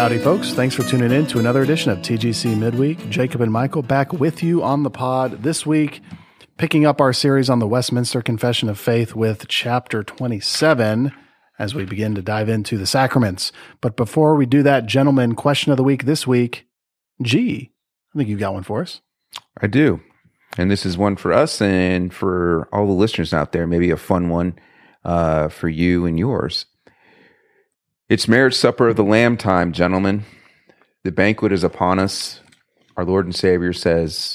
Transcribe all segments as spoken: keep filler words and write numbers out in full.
Howdy, folks. Thanks for tuning in to another edition of T G C Midweek. Jacob and Michael back with you on the pod this week, picking up our series on the Westminster Confession of Faith with chapter twenty-seven as we begin to dive into the sacraments. But before we do that, gentlemen, question of the week this week. G, I think you've got one for us. I do. And this is one for us and for all the listeners out there, maybe a fun one uh, for you and yours. It's marriage supper of the Lamb time, gentlemen. The banquet is upon us. Our Lord and Savior says,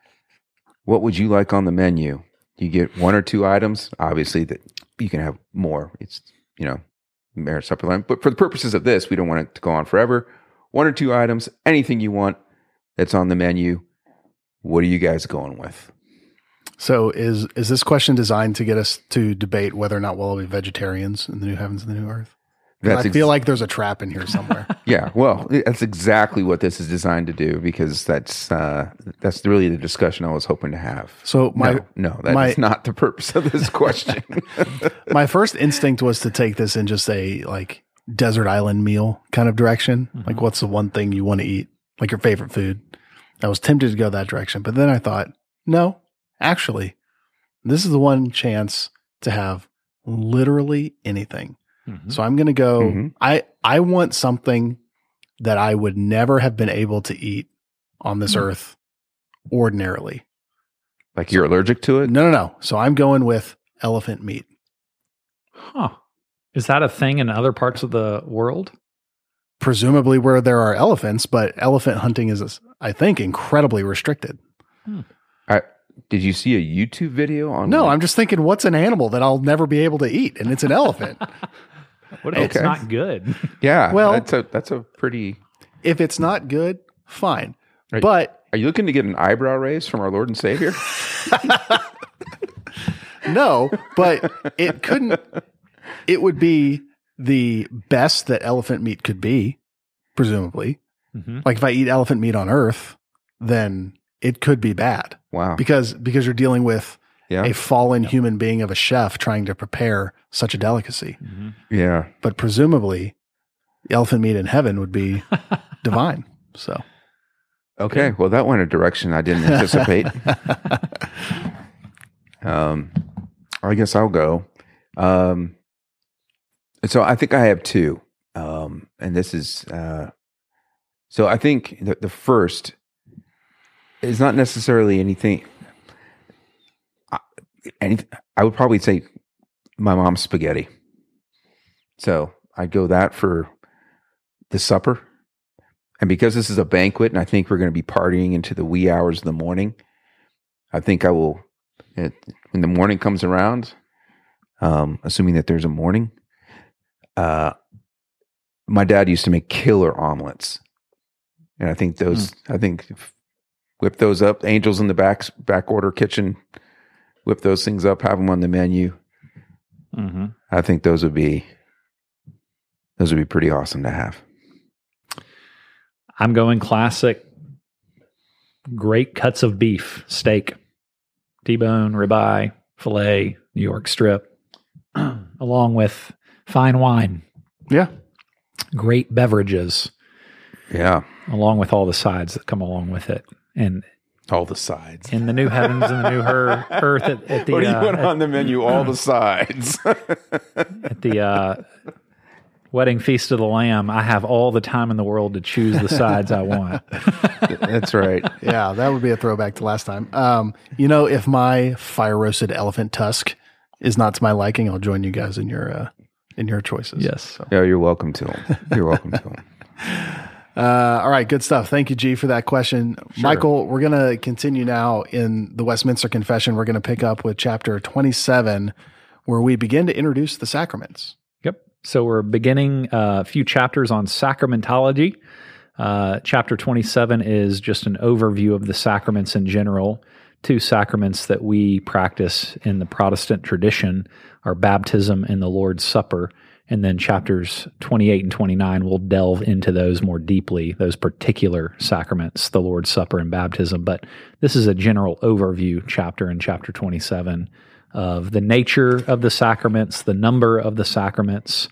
what would you like on the menu? You get one or two items. Obviously, that you can have more. It's, you know, marriage supper of the Lamb. But for the purposes of this, we don't want it to go on forever. One or two items, anything you want that's on the menu. What are you guys going with? So is is this question designed to get us to debate whether or not we'll all be vegetarians in the new heavens and the new earth? That's I ex- feel like there's a trap in here somewhere. Yeah, well, that's exactly what this is designed to do, because that's uh, that's really the discussion I was hoping to have. So my no, no that my, is not the purpose of this question. My first instinct was to take this in just a like desert island meal kind of direction. Mm-hmm. Like, what's the one thing you want to eat? Like your favorite food. I was tempted to go that direction, but then I thought, no, actually, this is the one chance to have literally anything. Mm-hmm. So I'm going to go, mm-hmm. I, I want something that I would never have been able to eat on this mm-hmm. earth ordinarily. Like you're allergic to it? No, no, no. So I'm going with elephant meat. Huh. Is that a thing in other parts of the world? Presumably where there are elephants, but elephant hunting is, I think, incredibly restricted. Hmm. I, did you see a YouTube video on? No, I'm just thinking, what's an animal that I'll never be able to eat? And it's an elephant. What if okay. it's not good? Yeah. Well, that's a, that's a pretty. If it's not good, fine. Are, but are you looking to get an eyebrow raise from our Lord and Savior? No, but it couldn't. It would be the best that elephant meat could be, presumably. Mm-hmm. Like if I eat elephant meat on Earth, then it could be bad. Wow. Because because you're dealing with yeah. a fallen yeah. human being of a chef trying to prepare such a delicacy. Mm-hmm. Yeah. But presumably, elephant meat in heaven would be divine. So. Okay. Well, that went a direction I didn't anticipate. um, I guess I'll go. Um, so I think I have two. Um, and this is, uh, so I think the, the first is not necessarily anything, I, any, I would probably say my mom's spaghetti. So I'd go that for the supper. And because this is a banquet and I think we're going to be partying into the wee hours of the morning, I think I will, it, when the morning comes around, um, assuming that there's a morning, uh, my dad used to make killer omelets. And I think those, mm. I think whip those up, angels in the back, back order kitchen, whip those things up, have them on the menu. Mm-hmm. I think those would be, those would be pretty awesome to have. I'm going classic, great cuts of beef, steak, T-bone, ribeye, filet, New York strip, along with fine wine. Yeah. Great beverages. Yeah. Along with all the sides that come along with it. And all the sides. In the new heavens and the new her- earth at, at the... What do you uh, put at, on the menu? All the sides. At the uh, wedding feast of the Lamb, I have all the time in the world to choose the sides I want. That's right. Yeah, that would be a throwback to last time. Um, you know, if my fire-roasted elephant tusk is not to my liking, I'll join you guys in your uh, in your choices. Yes. So. Yeah, you're welcome to them. You're welcome to them. Uh, all right, good stuff. Thank you, G, for that question. Sure. Michael, we're going to continue now in the Westminster Confession. We're going to pick up with chapter twenty-seven, where we begin to introduce the sacraments. Yep. So we're beginning a few chapters on sacramentology. Uh, chapter twenty-seven is just an overview of the sacraments in general. Two sacraments that we practice in the Protestant tradition are baptism and the Lord's Supper. And then chapters twenty-eight and twenty-nine will delve into those more deeply, those particular sacraments, the Lord's Supper and baptism. But this is a general overview chapter in chapter twenty-seven of the nature of the sacraments, the number of the sacraments,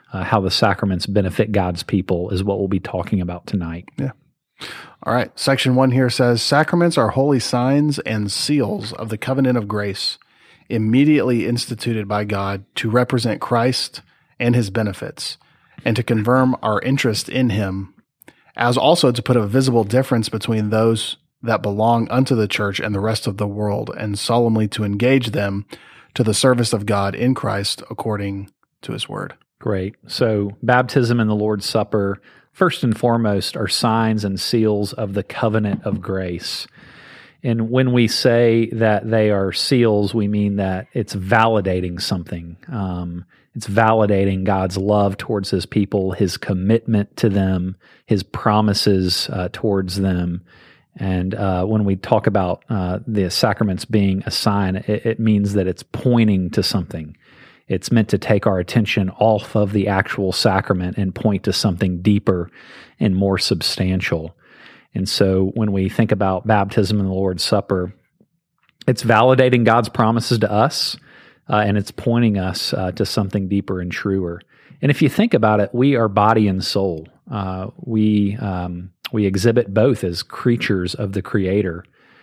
uh, how the sacraments benefit God's people is what we'll be talking about tonight. Yeah. All right. Section one here says, sacraments are holy signs and seals of the covenant of grace, immediately instituted by God to represent Christ and his benefits, and to confirm our interest in him, as also to put a visible difference between those that belong unto the church and the rest of the world, and solemnly to engage them to the service of God in Christ according to his word. Great. So baptism and the Lord's Supper, first and foremost, are signs and seals of the covenant of grace. And when we say that they are seals, we mean that it's validating something. Um, it's validating God's love towards his people, his commitment to them, his promises uh, towards them. And uh, when we talk about uh, the sacraments being a sign, it, it means that it's pointing to something. It's meant to take our attention off of the actual sacrament and point to something deeper and more substantial. And so when we think about baptism and the Lord's Supper, it's validating God's promises to us, uh, and it's pointing us uh, to something deeper and truer. And if you think about it, we are body and soul. Uh, we um, we exhibit both as creatures of the Creator.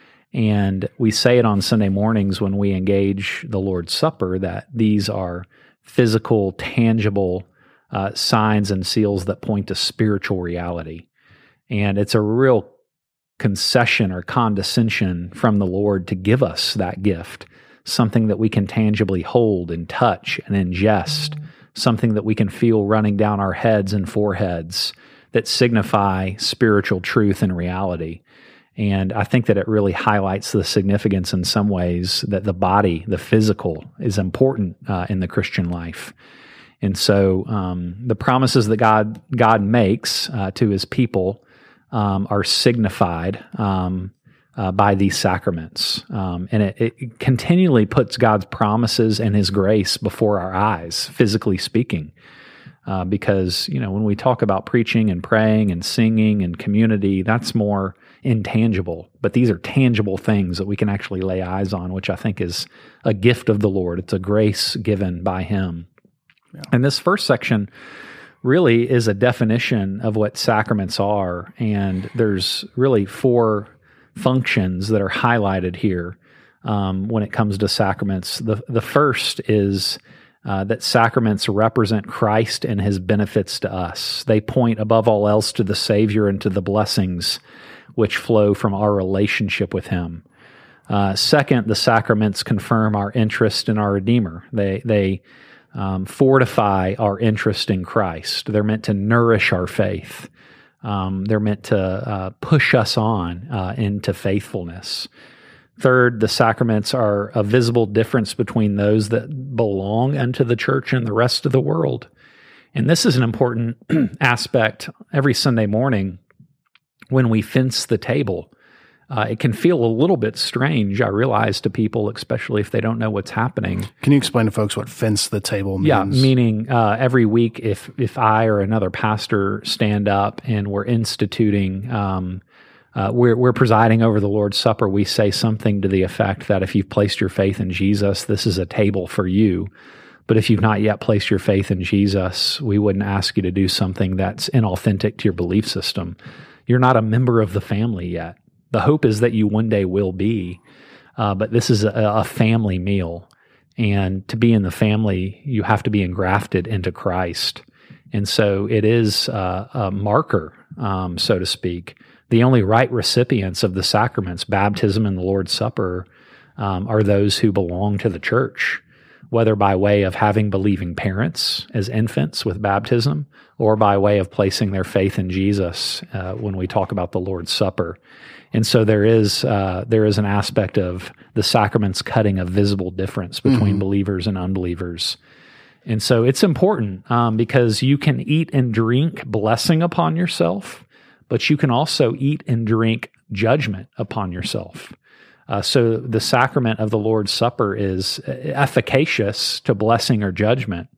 And we say it on Sunday mornings when we engage the Lord's Supper that these are physical, tangible uh, signs and seals that point to spiritual reality. And it's a real concession or condescension from the Lord to give us that gift, something that we can tangibly hold and touch and ingest, something that we can feel running down our heads and foreheads that signify spiritual truth and reality. And I think that it really highlights the significance in some ways that the body, the physical, is important uh, in the Christian life. And so um, the promises that God God makes uh, to his people um, are signified um, uh, by these sacraments. Um, and it, it continually puts God's promises and his grace before our eyes, physically speaking. Uh, because, you know, when we talk about preaching and praying and singing and community, that's more intangible. But these are tangible things that we can actually lay eyes on, which I think is a gift of the Lord. It's a grace given by him. Yeah. And this first section really is a definition of what sacraments are. And there's really four functions that are highlighted here um, when it comes to sacraments. The, the first is Uh, that sacraments represent Christ and his benefits to us. They point above all else to the Savior and to the blessings which flow from our relationship with him. Uh, second, the sacraments confirm our interest in our Redeemer. They they um, fortify our interest in Christ. They're meant to nourish our faith. Um, they're meant to uh, push us on uh, into faithfulness. Third, the sacraments are a visible difference between those that belong unto the church and the rest of the world. And this is an important aspect every Sunday morning when we fence the table. Uh, it can feel a little bit strange, I realize, to people, especially if they don't know what's happening. Can you explain to folks what fence the table means? Yeah, meaning uh, every week if if I or another pastor stand up and we're instituting um Uh, we're, we're presiding over the Lord's Supper, we say something to the effect that if you've placed your faith in Jesus, this is a table for you. But if you've not yet placed your faith in Jesus, we wouldn't ask you to do something that's inauthentic to your belief system. You're not a member of the family yet. The hope is that you one day will be, uh, but this is a, a family meal. And to be in the family, you have to be engrafted into Christ. And so it is uh, a marker, um, so to speak. The only right recipients of the sacraments, baptism and the Lord's Supper, um, are those who belong to the church, whether by way of having believing parents as infants with baptism or by way of placing their faith in Jesus uh, when we talk about the Lord's Supper. And so there is uh, there is an aspect of the sacraments cutting a visible difference between mm-hmm. believers and unbelievers. And so it's important um, because you can eat and drink blessing upon yourself, but you can also eat and drink judgment upon yourself. Uh, so the sacrament of the Lord's Supper is efficacious to blessing or judgment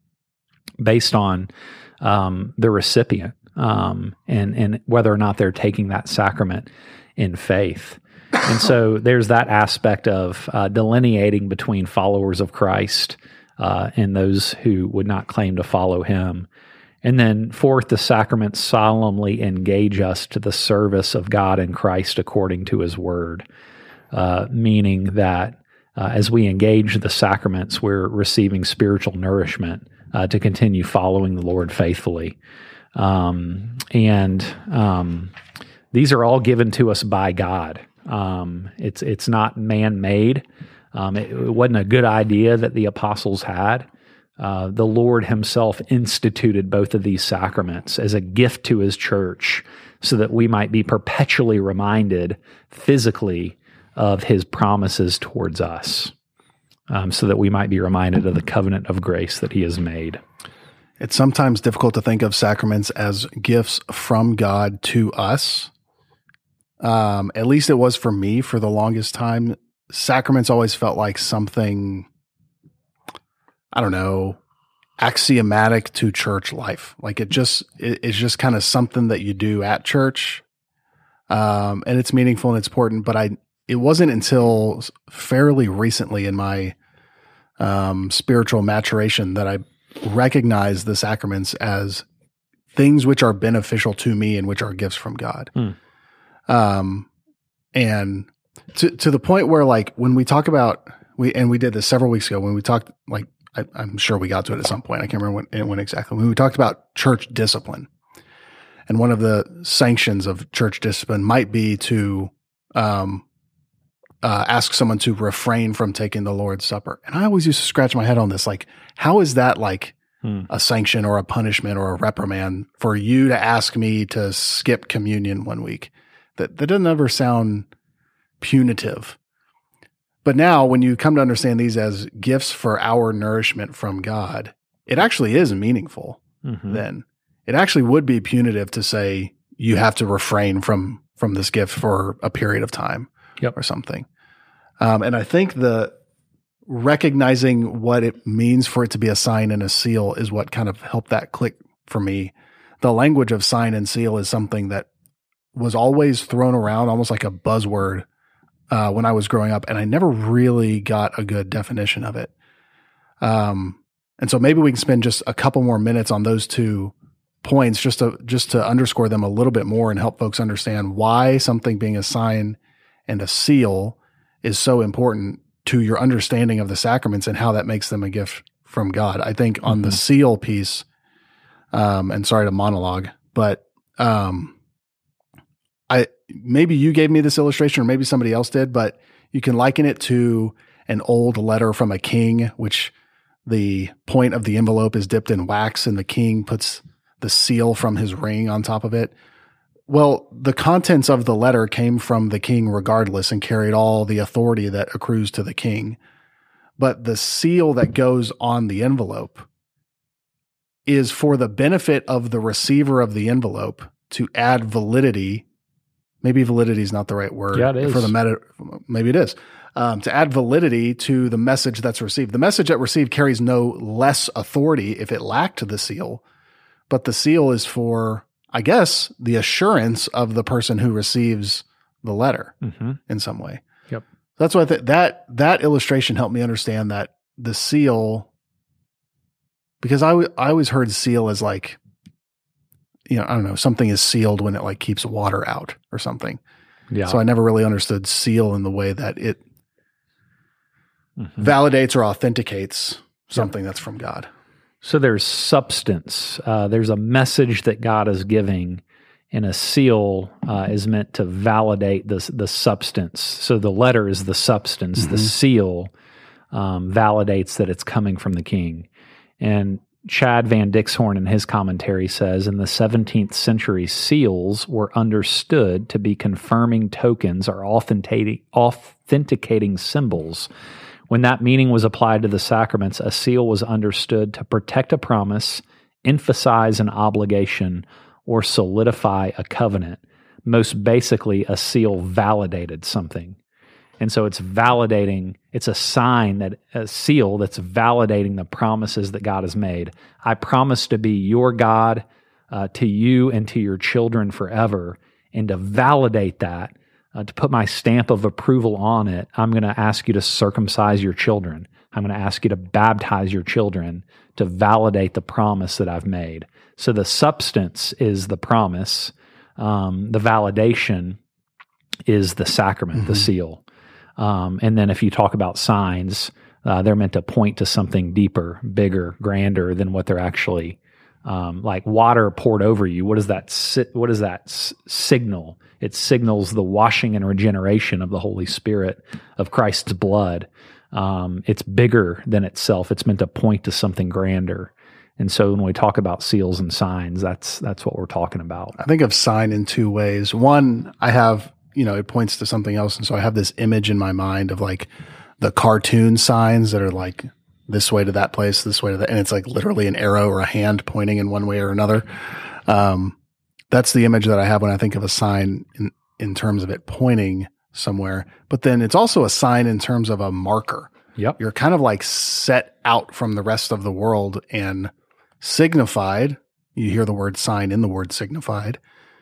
based on um, the recipient um, and, and whether or not they're taking that sacrament in faith. And so there's that aspect of uh, delineating between followers of Christ uh, and those who would not claim to follow him. And then fourth, the sacraments solemnly engage us to the service of God in Christ according to his word, uh, meaning that uh, as we engage the sacraments, we're receiving spiritual nourishment uh, to continue following the Lord faithfully. Um, and um, these are all given to us by God. Um, it's it's not man-made. Um, it, it wasn't a good idea that the apostles had. Uh, the Lord himself instituted both of these sacraments as a gift to his church so that we might be perpetually reminded physically of his promises towards us, um, so that we might be reminded of the covenant of grace that he has made. It's sometimes difficult to think of sacraments as gifts from God to us. Um, at least it was for me for the longest time. Sacraments always felt like something, I don't know, axiomatic to church life. Like it just, it, it's just kind of something that you do at church. Um, and it's meaningful and it's important, but I, it wasn't until fairly recently in my, um, spiritual maturation that I recognized the sacraments as things which are beneficial to me and which are gifts from God. Hmm. Um, and to, to the point where like when we talk about, we, and we did this several weeks ago when we talked, like, I, I'm sure we got to it at some point. I can't remember when, when exactly. When we talked about church discipline, and one of the sanctions of church discipline might be to um, uh, ask someone to refrain from taking the Lord's Supper. And I always used to scratch my head on this. Like, how is that like hmm. a sanction or a punishment or a reprimand for you to ask me to skip communion one week? That, that doesn't ever sound punitive. But now when you come to understand these as gifts for our nourishment from God, it actually is meaningful. Mm-hmm. Then it actually would be punitive to say you have to refrain from, from this gift for a period of time yep. or something. Um, and I think the recognizing what it means for it to be a sign and a seal is what kind of helped that click for me. The language of sign and seal is something that was always thrown around almost like a buzzword Uh, when I was growing up, and I never really got a good definition of it. Um, and so maybe we can spend just a couple more minutes on those two points just to, just to underscore them a little bit more and help folks understand why something being a sign and a seal is so important to your understanding of the sacraments and how that makes them a gift from God. I think on mm-hmm. the seal piece, um, and sorry to monologue, but, um, I, maybe you gave me this illustration or maybe somebody else did, but you can liken it to an old letter from a king, which the point of the envelope is dipped in wax and the king puts the seal from his ring on top of it. Well, the contents of the letter came from the king regardless and carried all the authority that accrues to the king. But the seal that goes on the envelope is for the benefit of the receiver of the envelope to add validity. Maybe validity is not the right word yeah, it is. for the meta. Maybe it is um, to add validity to the message that's received. The message that received carries no less authority if it lacked the seal, but the seal is for, I guess, the assurance of the person who receives the letter mm-hmm. in some way. Yep. That's why th- that that illustration helped me understand that the seal, because I, w- I always heard seal as like, you know, I don't know, something is sealed when it like keeps water out or something. Yeah. So I never really understood seal in the way that it mm-hmm. validates or authenticates something yep. that's from God. So there's substance. Uh, there's a message that God is giving, and a seal uh, is meant to validate the, the substance. So the letter is the substance. Mm-hmm. The seal um, validates that it's coming from the king. And Chad Van Dixhorn in his commentary says, in the seventeenth century, seals were understood to be confirming tokens or authenticating, authenticating symbols. When that meaning was applied to the sacraments, a seal was understood to protect a promise, emphasize an obligation, or solidify a covenant. Most basically, a seal validated something. And so it's validating, it's a sign, that a seal that's validating the promises that God has made. I promise to be your God uh, to you and to your children forever. And to validate that, uh, to put my stamp of approval on it, I'm going to ask you to circumcise your children. I'm going to ask you to baptize your children to validate the promise that I've made. So the substance is the promise. Um, the validation is the sacrament, mm-hmm. the seal. Um, and then if you talk about signs, uh, they're meant to point to something deeper, bigger, grander than what they're actually um, like water poured over you. What does that si- what does that s- signal? It signals the washing and regeneration of the Holy Spirit, of Christ's blood. Um, it's bigger than itself. It's meant to point to something grander. And so when we talk about seals and signs, that's that's what we're talking about. I think of sign in two ways. One, I have, you know, it points to something else. And so I have this image in my mind of like the cartoon signs that are like this way to that place, this way to that. And it's like literally an arrow or a hand pointing in one way or another. Um, that's the image that I have when I think of a sign in, in terms of it pointing somewhere. But then it's also a sign in terms of a marker. Yep. You're kind of like set out from the rest of the world and signified, you hear the word sign in the word signified,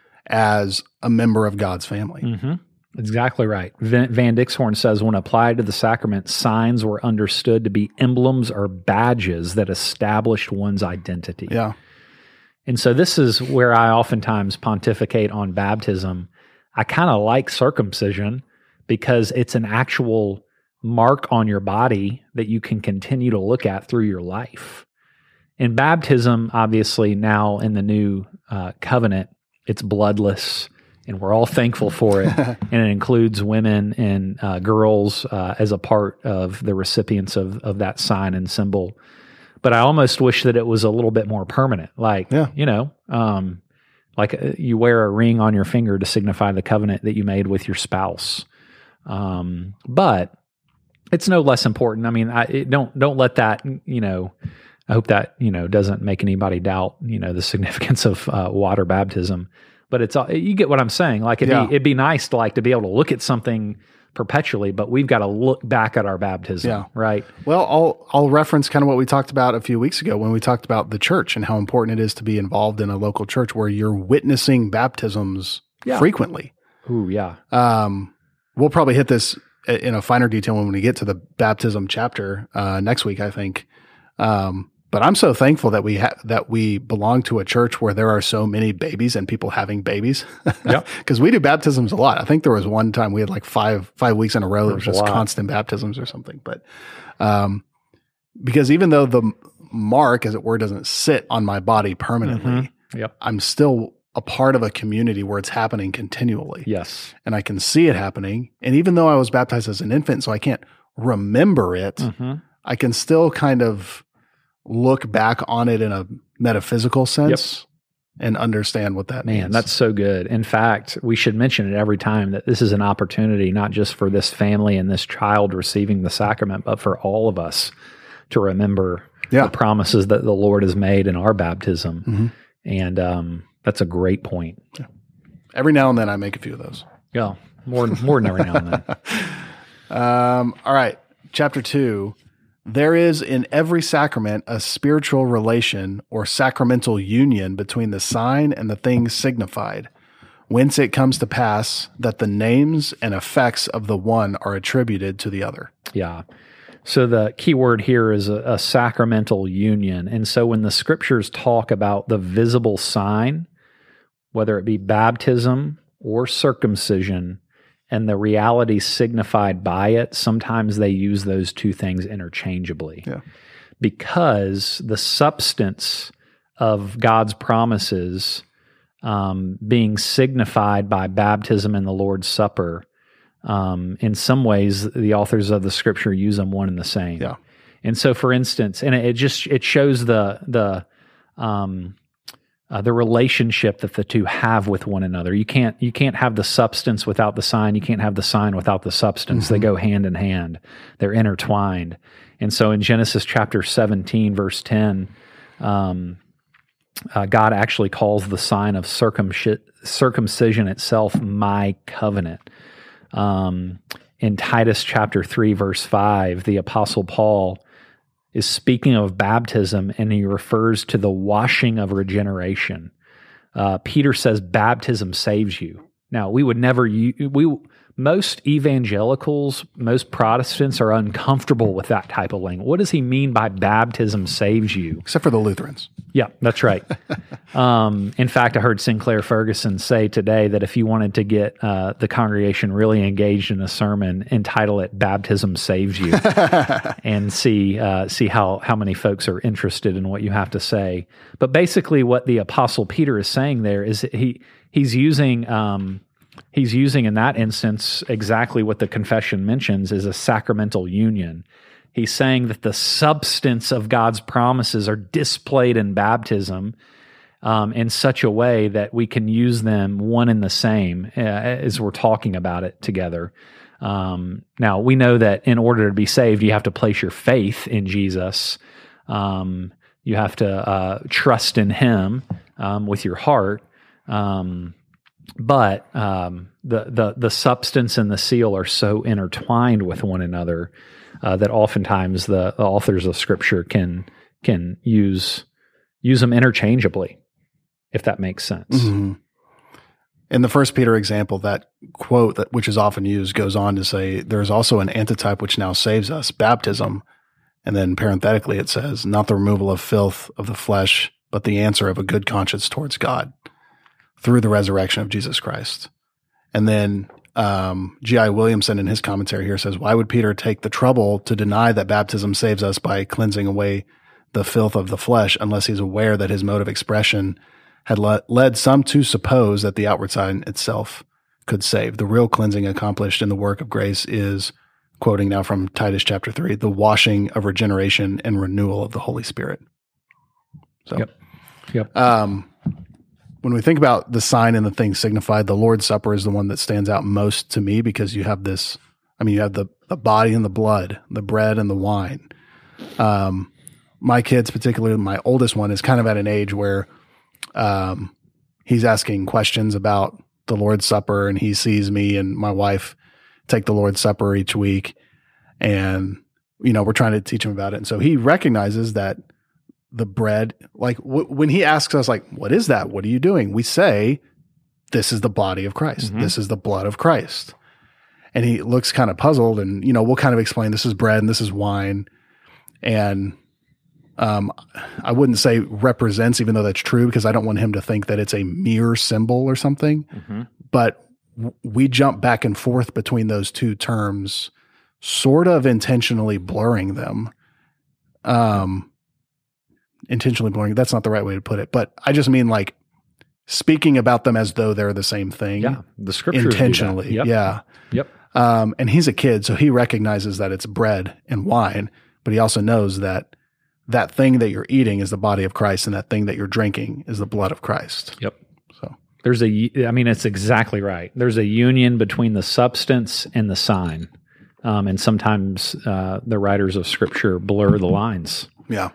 as a member of God's family. Mm-hmm. Exactly right. Van, Van Dixhorn says, when applied to the sacrament, signs were understood to be emblems or badges that established one's identity. Yeah. And so this is where I oftentimes pontificate on baptism. I kind of like circumcision because it's an actual mark on your body that you can continue to look at through your life. In baptism, obviously now in the new uh, covenant, it's bloodless, and we're all thankful for it. And it includes women and uh, girls uh, as a part of the recipients of, of that sign and symbol. But I almost wish that it was a little bit more permanent. Like, yeah. you know, um, like uh, you wear a ring on your finger to signify the covenant that you made with your spouse. Um, but it's no less important. I mean, I, it, don't don't let that, you know, I hope that, you know, doesn't make anybody doubt, you know, the significance of uh, water baptism. But it's all, you get what I'm saying. Like it'd, yeah. be, it'd be nice to like to be able to look at something perpetually, but we've got to look back at our baptism, yeah. right? Well, I'll I'll reference kind of what we talked about a few weeks ago when we talked about the church and how important it is to be involved in a local church where you're witnessing baptisms yeah. frequently. Ooh, yeah. Um, we'll probably hit this in a finer detail when we get to the baptism chapter uh, next week, I think. Um, but I'm so thankful that we ha- that we belong to a church where there are so many babies and people having babies. Yeah. Because we do baptisms a lot. I think there was one time we had like five five weeks in a row that was just constant baptisms or something. But um, because even though the mark, as it were, doesn't sit on my body permanently, mm-hmm. yep. I'm still a part of a community where it's happening continually. Yes. And I can see it happening. And even though I was baptized as an infant, so I can't remember it, mm-hmm. I can still kind of look back on it in a metaphysical sense yep. and understand what that Man, means. That's so good. In fact, we should mention it every time that this is an opportunity, not just for this family and this child receiving the sacrament, but for all of us to remember yeah. the promises that the Lord has made in our baptism. Mm-hmm. And um, that's a great point. Yeah. Every now and then I make a few of those. Yeah, more, more than every now and then. Um, all right, chapter two. There is in every sacrament a spiritual relation or sacramental union between the sign and the things signified, whence it comes to pass that the names and effects of the one are attributed to the other. Yeah. So the key word here is a, a sacramental union. And so when the scriptures talk about the visible sign, whether it be baptism or circumcision, and the reality signified by it, sometimes they use those two things interchangeably. Yeah. Because the substance of God's promises um, being signified by baptism and the Lord's Supper, um, in some ways, the authors of the Scripture use them one and the same. Yeah. And so, for instance, and it just it shows the the um, Uh, the relationship that the two have with one another. You can't you can't have the substance without the sign. You can't have the sign without the substance. Mm-hmm. They go hand in hand. They're intertwined. And so in Genesis chapter seventeen, verse ten, um, uh, God actually calls the sign of circumci- circumcision itself my covenant. Um, in Titus chapter three, verse five, the Apostle Paul is speaking of baptism, and he refers to the washing of regeneration. Uh, Peter says baptism saves you. Now, we would never, we most evangelicals, most Protestants are uncomfortable with that type of language. What does he mean by baptism saves you? Except for the Lutherans. Yeah, that's right. um, in fact, I heard Sinclair Ferguson say today that if you wanted to get uh, the congregation really engaged in a sermon, entitle it "Baptism Saves You," and see uh, see how how many folks are interested in what you have to say. But basically, what the Apostle Peter is saying there is that he he's using. Um, He's using in that instance exactly what the confession mentions is a sacramental union. He's saying that the substance of God's promises are displayed in baptism um, in such a way that we can use them one and the same uh, as we're talking about it together. Um, now, we know that in order to be saved, you have to place your faith in Jesus. Um, you have to uh, trust in Him um, with your heart. Um But um, the, the the substance and the seal are so intertwined with one another uh, that oftentimes the, the authors of Scripture can can use use them interchangeably, if that makes sense. Mm-hmm. In the First Peter example, that quote that which is often used goes on to say, "There is also an antitype which now saves us, baptism," and then parenthetically it says, "Not the removal of filth of the flesh, but the answer of a good conscience towards God, through the resurrection of Jesus Christ." And then um, G I Williamson in his commentary here says, "Why would Peter take the trouble to deny that baptism saves us by cleansing away the filth of the flesh unless he's aware that his mode of expression had le- led some to suppose that the outward sign itself could save? The real cleansing accomplished in the work of grace is," quoting now from Titus chapter three, "the washing of regeneration and renewal of the Holy Spirit." So, Yep. Yep. Um, when we think about the sign and the thing signified, the Lord's Supper is the one that stands out most to me because you have this, I mean, you have the, the body and the blood, the bread and the wine. Um, my kids, particularly my oldest one, is kind of at an age where um, he's asking questions about the Lord's Supper, and he sees me and my wife take the Lord's Supper each week. And, you know, we're trying to teach him about it. And so he recognizes that the bread, like w- when he asks us, like, "What is that? What are you doing?" We say, "This is the body of Christ. Mm-hmm. This is the blood of Christ." And he looks kind of puzzled, and, you know, we'll kind of explain this is bread and this is wine. And um, I wouldn't say represents, even though that's true, because I don't want him to think that it's a mere symbol or something. Mm-hmm. But w- we jump back and forth between those two terms, sort of intentionally blurring them. Um, intentionally blurring. That's not the right way to put it, but I just mean like speaking about them as though they're the same thing. Yeah. The Scriptures intentionally. do that. Yep. Yeah. Yep. Um, and he's a kid, so he recognizes that it's bread and wine, but he also knows that that thing that you're eating is the body of Christ, and that thing that you're drinking is the blood of Christ. Yep. So there's a, I mean, it's exactly right. There's a union between the substance and the sign. Um, and sometimes uh, the writers of Scripture blur the lines. Yeah.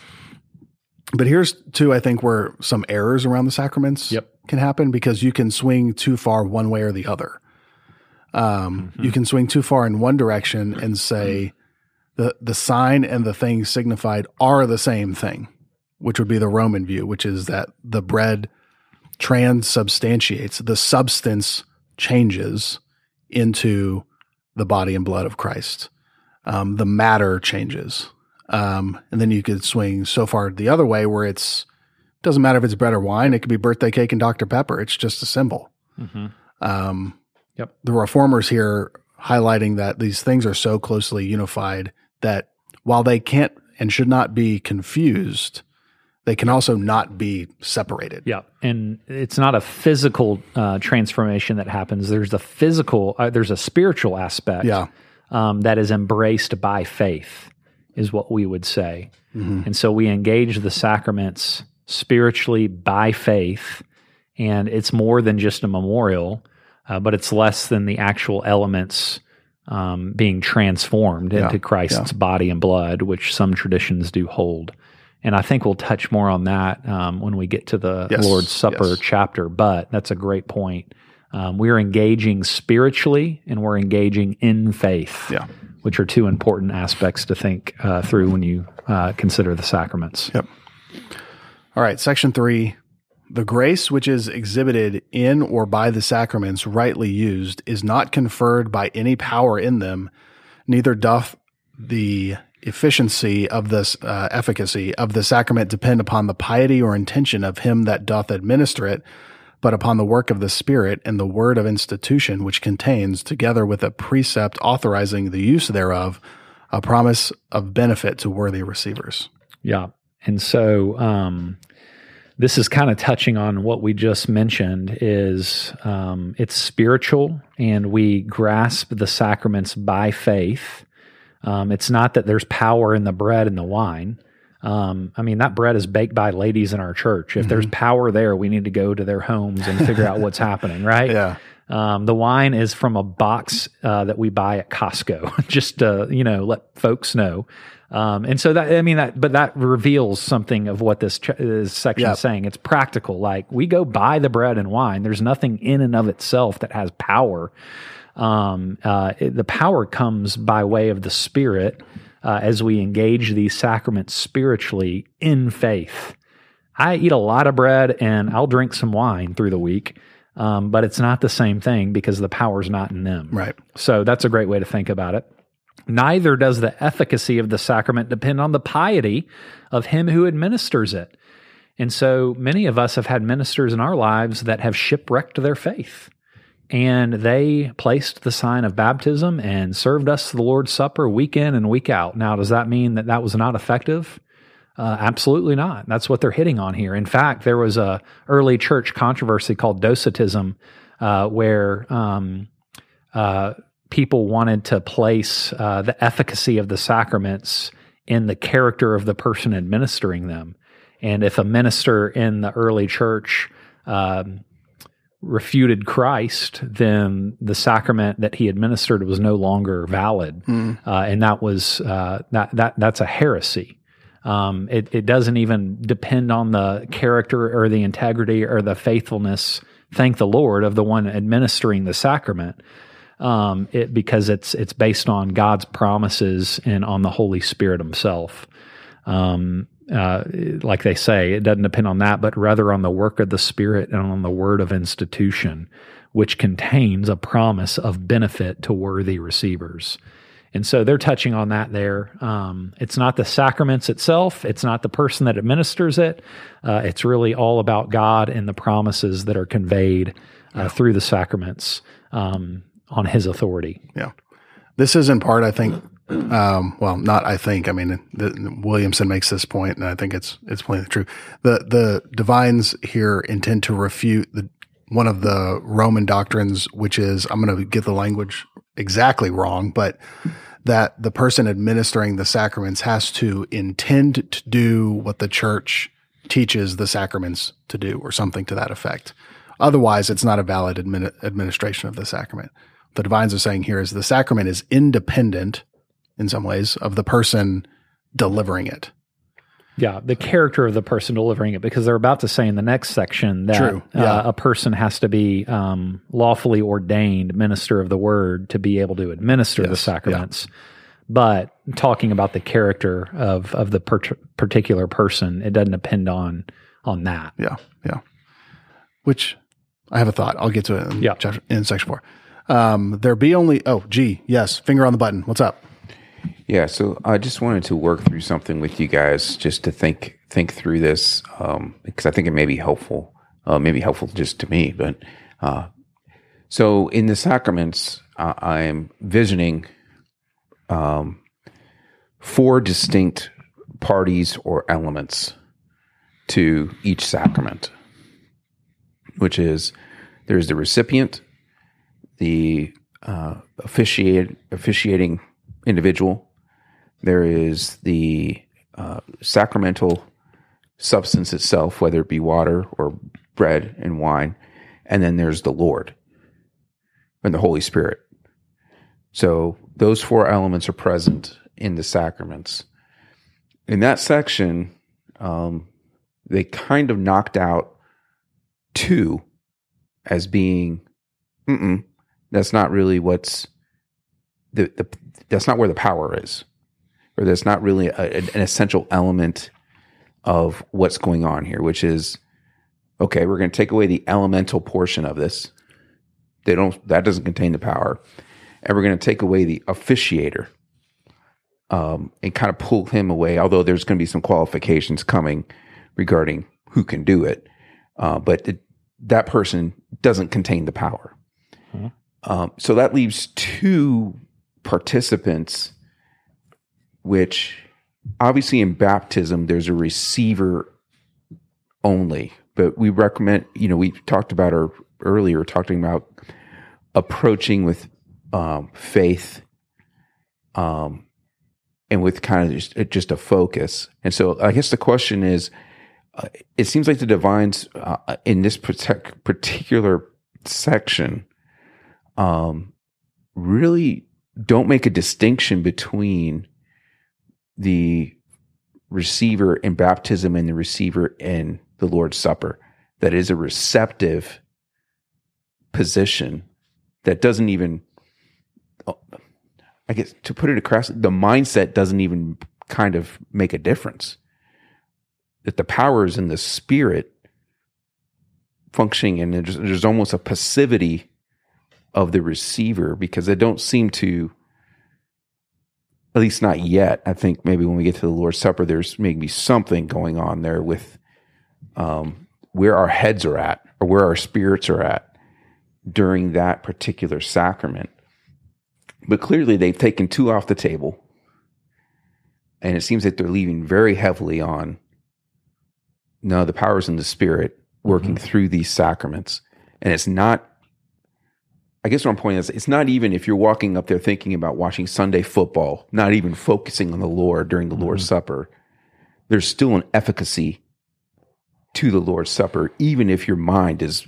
But here's too, I think, where some errors around the sacraments Yep. can happen, because you can swing too far one way or the other. Um, mm-hmm. You can swing too far in one direction and say the the sign and the thing signified are the same thing, which would be the Roman view, which is that the bread transubstantiates, the substance changes into the body and blood of Christ. Um, the matter changes. Um, and then you could swing so far the other way where it's, doesn't matter if it's bread or wine. It could be birthday cake and Doctor Pepper. It's just a symbol. Mm-hmm. Um, yep. The reformers here highlighting that these things are so closely unified that while they can't and should not be confused, they can also not be separated. Yeah. And it's not a physical uh, transformation that happens. There's the physical, uh, there's a spiritual aspect Yeah. um, that is embraced by faith, is what we would say. Mm-hmm. And so we engage the sacraments spiritually by faith, and it's more than just a memorial, uh, but it's less than the actual elements um, being transformed Yeah. into Christ's Yeah. body and blood, which some traditions do hold. And I think we'll touch more on that um, when we get to the Yes. Lord's Supper Yes. chapter, but that's a great point. Um, we're engaging spiritually, and we're engaging in faith. Yeah. Which are two important aspects to think uh, through when you uh, consider the sacraments. Yep. All right. Section three, The grace which is exhibited in or by the sacraments rightly used is not conferred by any power in them, neither doth the efficiency of this uh, efficacy of the sacrament depend upon the piety or intention of him that doth administer it, but upon the work of the Spirit and the word of institution, which contains, together with a precept authorizing the use thereof, a promise of benefit to worthy receivers. Yeah. And so um, this is kind of touching on what we just mentioned is um, it's spiritual, and we grasp the sacraments by faith. Um, it's not that there's power in the bread and the wine. Um, I mean, that bread is baked by ladies in our church. If mm-hmm. there's power there, we need to go to their homes and figure out what's happening, right? Yeah. Um, the wine is from a box uh, that we buy at Costco, just to, you know, let folks know. Um, and so that, I mean, that, but that reveals something of what this, ch- this section Yep. is saying. It's practical. Like, we go buy the bread and wine. There's nothing in and of itself that has power. Um, uh, it, the power comes by way of the Spirit uh, as we engage these sacraments spiritually in faith. I eat a lot of bread and I'll drink some wine through the week, um, but it's not the same thing because the power's not in them. Right. So that's a great way to think about it. Neither does the efficacy of the sacrament depend on the piety of him who administers it. And so many of us have had ministers in our lives that have shipwrecked their faith. And they placed the sign of baptism and served us the Lord's Supper week in and week out. Now, does that mean that that was not effective? Uh, absolutely not. That's what they're hitting on here. In fact, there was a early church controversy called Docetism, uh, where um, uh, people wanted to place uh, the efficacy of the sacraments in the character of the person administering them. And if a minister in the early church um, refuted Christ, then the sacrament that he administered was no longer valid, mm. uh, and that was uh, that that that's a heresy. Um, it, it doesn't even depend on the character or the integrity or the faithfulness, thank the Lord, of the one administering the sacrament, um, it, because it's it's based on God's promises and on the Holy Spirit Himself. Um, Uh, like they say, it doesn't depend on that, but rather on the work of the Spirit and on the word of institution, which contains a promise of benefit to worthy receivers. And so they're touching on that there. Um, it's not the sacraments itself. It's not the person that administers it. Uh, it's really all about God and the promises that are conveyed uh, through the sacraments um, on His authority. Yeah. This is in part, I think, Um, well, not I think. I mean, the, Williamson makes this point, and I think it's it's plainly true. The the divines here intend to refute the one of the Roman doctrines, which is, I'm going to get the language exactly wrong, but that the person administering the sacraments has to intend to do what the church teaches the sacraments to do, or something to that effect. Otherwise, it's not a valid admin, administration of the sacrament. What the divines are saying here is the sacrament is independent, in some ways, of the person delivering it. Yeah, the character of the person delivering it, because they're about to say in the next section that True. Yeah. uh, a person has to be um, lawfully ordained minister of the word to be able to administer Yes. the sacraments. Yeah. But talking about the character of of the per- particular person, it doesn't depend on on that. Yeah, yeah. Which I have a thought. I'll get to it in, yeah. chapter, in section four. Um, there be only, oh, gee, yes, finger on the button. What's up? Yeah, so I just wanted to work through something with you guys, just to think think through this, um, because I think it may be helpful, uh, maybe helpful just to me. But uh, so in the sacraments, uh, I am visioning um, four distinct parties or elements to each sacrament, which is there's the recipient, the uh, officiate, officiating individual. There is the uh, sacramental substance itself, whether it be water or bread and wine, and then there's the Lord and the Holy Spirit. So those four elements are present in the sacraments. In that section, um, they kind of knocked out two as being, mm-mm, that's not really what's the, the that's not where the power is, or that's not really a, an essential element of what's going on here, which is, okay, we're going to take away the elemental portion of this. They don't, that doesn't contain the power. And we're going to take away the officiator um, and kind of pull him away, although there's going to be some qualifications coming regarding who can do it. Uh, but it, that person doesn't contain the power. Mm-hmm. Um, so that leaves two participants, which obviously in baptism, there's a receiver only. But we recommend, you know, we talked about our earlier, talking about approaching with um, faith um, and with kind of just, just a focus. And so I guess the question is, uh, it seems like the divines uh, in this protect, particular section um, really don't make a distinction between the receiver in baptism and the receiver in the Lord's Supper. That is a receptive position that doesn't even, I guess to put it across, the mindset doesn't even kind of make a difference. That the power is in the Spirit functioning, and there's, there's almost a passivity of the receiver, because they don't seem to, at least not yet. I think maybe when we get to the Lord's Supper, there's maybe something going on there with um, where our heads are at, or where our spirits are at during that particular sacrament. But clearly they've taken two off the table, and it seems that they're leaving very heavily on, no, the power's in the Spirit working mm-hmm. through these sacraments. And it's not, I guess what I'm pointing out is, it's not even if you're walking up there thinking about watching Sunday football, not even focusing on the Lord during the mm-hmm. Lord's Supper, there's still an efficacy to the Lord's Supper, even if your mind is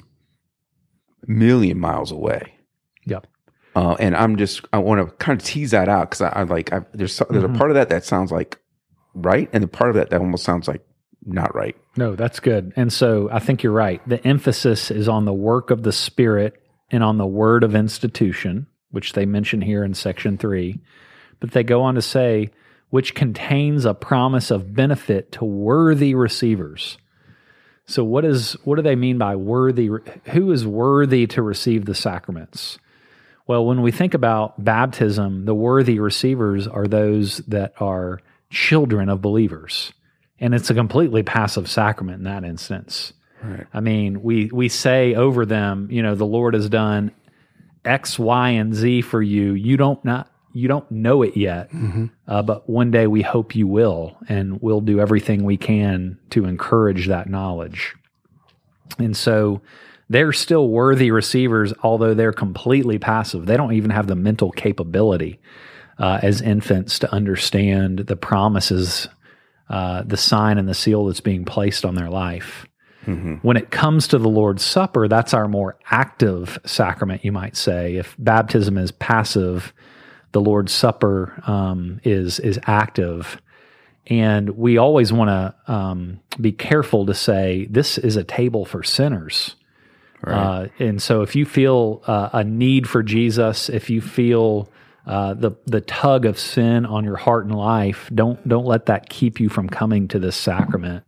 a million miles away. Yep. Uh, and I'm just, I want to kind of tease that out, because I, I like, I, there's there's mm-hmm. a part of that that sounds like right, and the part of that that almost sounds like not right. No, that's good. And so I think you're right. The emphasis is on the work of the Spirit and on the word of institution, which they mention here in section three. But they go on to say, which contains a promise of benefit to worthy receivers. So what is what do they mean by worthy? Who is worthy to receive the sacraments? Well, when we think about baptism, the worthy receivers are those that are children of believers. And it's a completely passive sacrament in that instance. Right. I mean, we we say over them, you know, the Lord has done X, Y, and Z for you. You don't not you don't know it yet, mm-hmm. uh, but one day we hope you will, and we'll do everything we can to encourage that knowledge. And so they're still worthy receivers, although they're completely passive. They don't even have the mental capability uh, as infants to understand the promises, uh, the sign and the seal that's being placed on their life. Mm-hmm. When it comes to the Lord's Supper, that's our more active sacrament, you might say. If baptism is passive, the Lord's Supper um, is is active. And we always want to um, be careful to say, this is a table for sinners. Right. Uh, and so if you feel uh, a need for Jesus, if you feel uh, the the tug of sin on your heart and life, don't don't let that keep you from coming to this sacrament.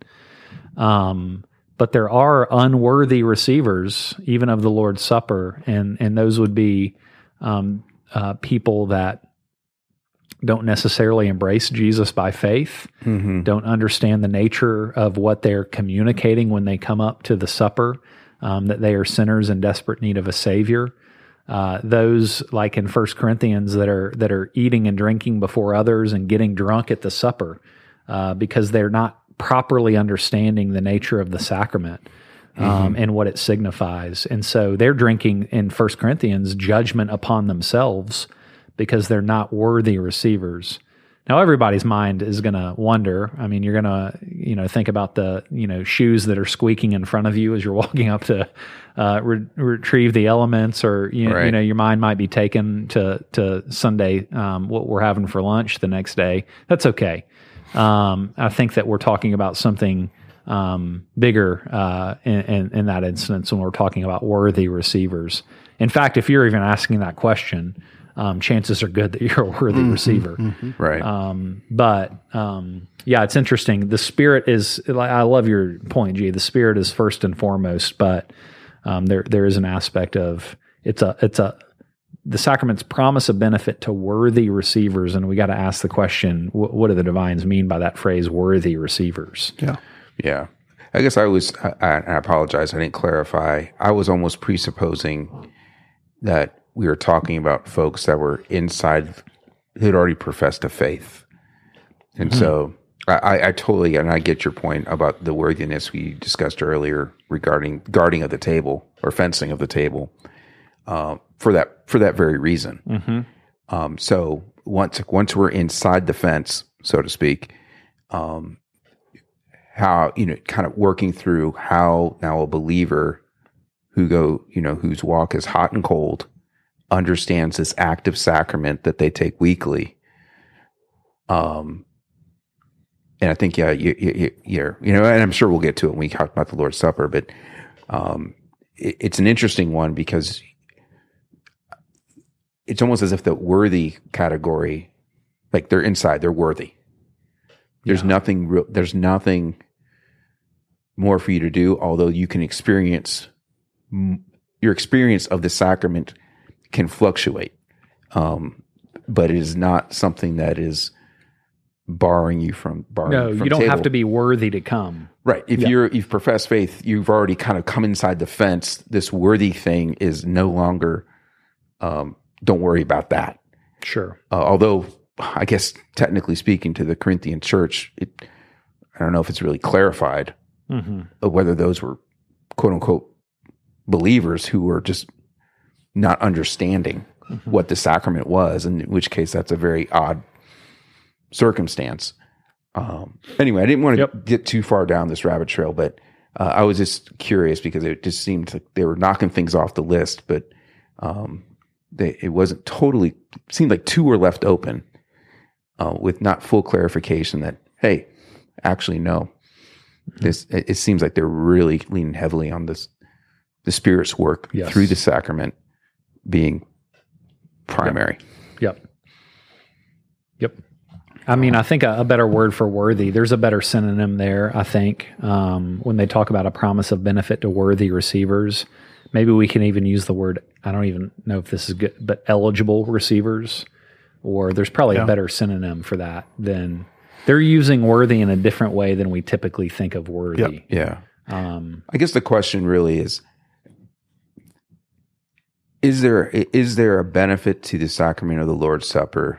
Um, but there are unworthy receivers, even of the Lord's Supper, and and those would be um, uh, people that don't necessarily embrace Jesus by faith, mm-hmm. don't understand the nature of what they're communicating when they come up to the supper. Um, that they are sinners in desperate need of a Savior. Uh, those, like in First Corinthians, that are that are eating and drinking before others and getting drunk at the supper uh, because they're not properly understanding the nature of the sacrament um, mm-hmm. and what it signifies. And so they're drinking, in First Corinthians, judgment upon themselves because they're not worthy receivers. Now, everybody's mind is going to wonder. I mean, you're going to, you know, think about the, you know, shoes that are squeaking in front of you as you're walking up to uh, re- retrieve the elements, or you, right. you know, your mind might be taken to to Sunday, um, what we're having for lunch the next day. That's okay. Um, I think that we're talking about something um, bigger uh, in, in, in that instance when we're talking about worthy receivers. In fact, if you're even asking that question, um, chances are good that you're a worthy Mm-hmm, receiver. mm-hmm. Right. Um, but um, yeah, it's interesting. The Spirit is. I love your point, G. The Spirit is first and foremost, but um, there there is an aspect of it's a it's a the sacraments promise a benefit to worthy receivers, and we got to ask the question: wh- what do the divines mean by that phrase, "worthy receivers"? Yeah. Yeah. I guess I was, I, I apologize, I didn't clarify. I was almost presupposing that we were talking about folks that were inside, who had already professed a faith. And mm-hmm. so I, I totally, and I get your point about the worthiness we discussed earlier regarding guarding of the table or fencing of the table uh, for that, for that very reason. Mm-hmm. Um, so once, once we're inside the fence, so to speak, um, how, you know, kind of working through how now a believer who go, you know, whose walk is hot and cold, understands this active sacrament that they take weekly. Um, and I think, yeah, you, you, you're, you know, and I'm sure we'll get to it when we talk about the Lord's Supper, but um, it, it's an interesting one because it's almost as if the worthy category, like they're inside, they're worthy. There's yeah. nothing real, there's nothing more for you to do, although you can experience, your experience of the sacrament can fluctuate. Um, but it is not something that is barring you from barring No, from you don't table. have to be worthy to come. Right. If yeah. you're, you've professed faith, you've already kind of come inside the fence. This worthy thing is no longer, um, don't worry about that. Sure. Uh, although, I guess technically speaking to the Corinthian church, it, I don't know if it's really clarified mm-hmm. of whether those were quote unquote believers who were just not understanding mm-hmm. what the sacrament was, in which case that's a very odd circumstance. Um, anyway, I didn't want to yep. get too far down this rabbit trail, but uh, I was just curious because it just seemed like they were knocking things off the list, but um, they, it wasn't totally, seemed like two were left open. Uh, with not full clarification that, hey, actually, no, mm-hmm. this it, it seems like they're really leaning heavily on this, the Spirit's work yes. through the sacrament being primary. Yep. Yep. I mean, I think a, a better word for worthy, there's a better synonym there, I think, um, when they talk about a promise of benefit to worthy receivers. Maybe we can even use the word, I don't even know if this is good, but eligible receivers. Or there's probably yeah. a better synonym for that than they're using worthy in a different way than we typically think of worthy. Yep. Yeah. Um, I guess the question really is, is there, is there a benefit to the sacrament of the Lord's Supper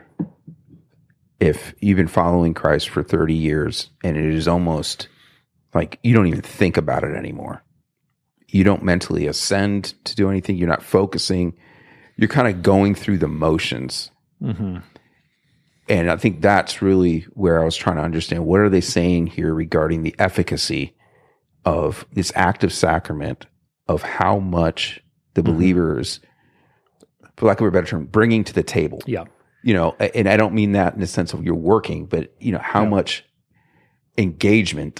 if you've been following Christ for thirty years and it is almost like you don't even think about it anymore? You don't mentally ascend to do anything. You're not focusing. You're kind of going through the motions. Mm-hmm. And I think that's really where I was trying to understand, what are they saying here regarding the efficacy of this active sacrament, of how much the mm-hmm. believers, for lack of a better term, bringing to the table. Yeah. You know, and I don't mean that in the sense of you're working, but, you know, how yeah. much engagement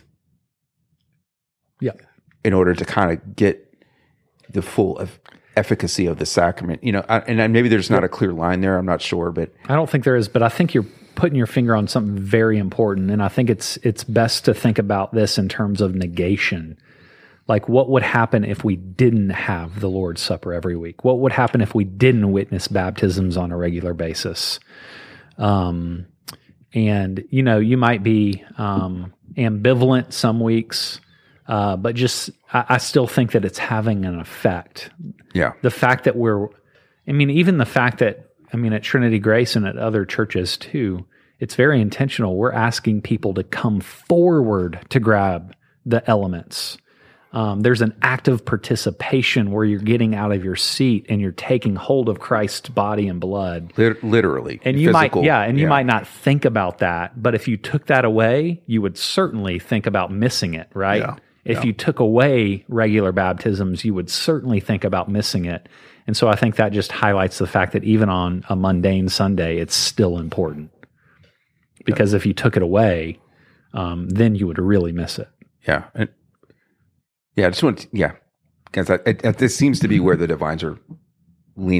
yeah. in order to kind of get the full of efficacy of the sacrament, you know, and maybe there's not a clear line there. I'm not sure, but I don't think there is, but I think you're putting your finger on something very important. And I think it's, it's best to think about this in terms of negation. Like, what would happen if we didn't have the Lord's Supper every week? What would happen if we didn't witness baptisms on a regular basis? Um, and, you know, you might be um, ambivalent some weeks, uh, but just, I, I still think that it's having an effect. Yeah. The fact that we're, I mean, even the fact that, I mean, at Trinity Grace and at other churches too, it's very intentional. We're asking people to come forward to grab the elements. Um, there's an active participation where you're getting out of your seat and you're taking hold of Christ's body and blood. Lit- literally. And you physical, might, yeah, and you yeah. might not think about that, but if you took that away, you would certainly think about missing it, right? Yeah. If yeah. you took away regular baptisms, you would certainly think about missing it. And so I think that just highlights the fact that even on a mundane Sunday, it's still important. Because yeah. if you took it away, um, then you would really miss it. Yeah. And Yeah, I just want to, yeah, because I, I, this seems to be where the divines are leaning